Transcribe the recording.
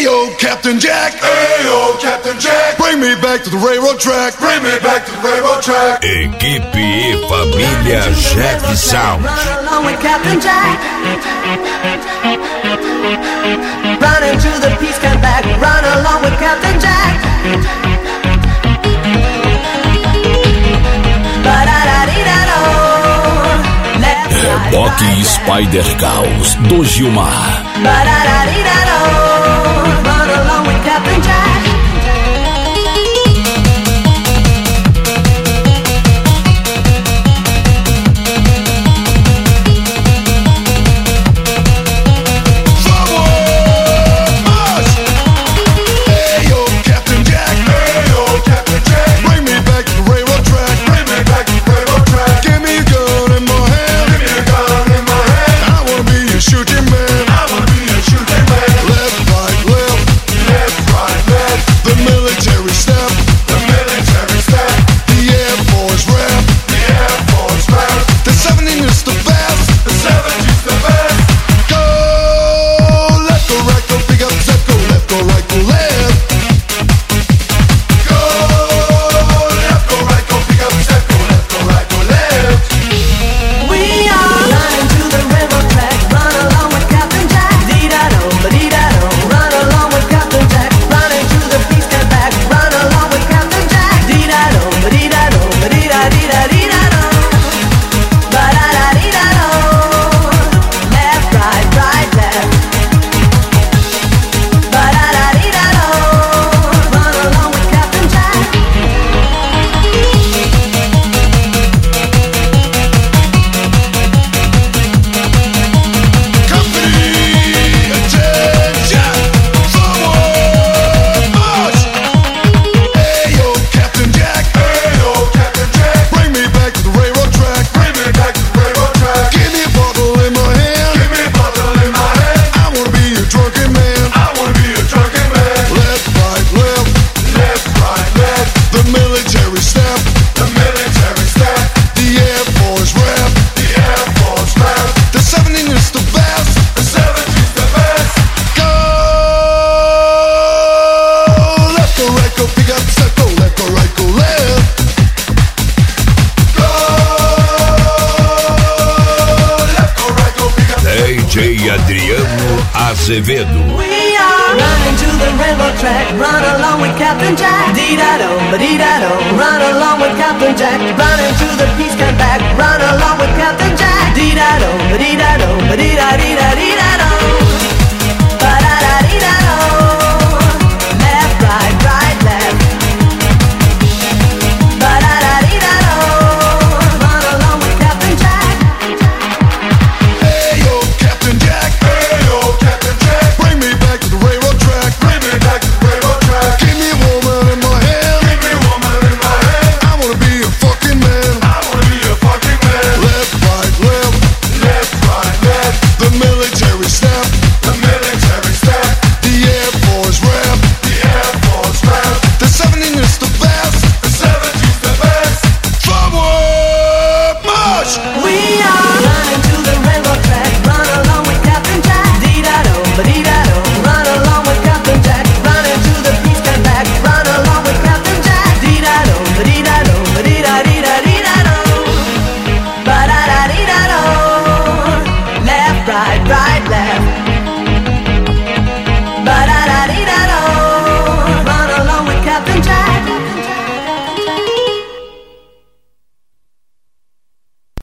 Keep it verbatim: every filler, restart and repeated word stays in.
Ayo, Captain Jack. Ayo, Captain Jack. Bring me back to the railroad track. Bring me back to the railroad track. Equipe e família Jeff Sound. Run along with Captain Jack. Run into the peace camp back. Run along with Captain Jack. Reboque Spider Caos do Gilmar. Run along with Captain Jack. Azevedo. We are running to the railroad track. Run along with Captain Jack. Dee-da-do, ba-dee-da-do. Run along with Captain Jack. Running to the peace camp back. Run along with Captain Jack. Dee-da-do, ba-dee-da-do, ba-dee-da-dee-da-dee-da.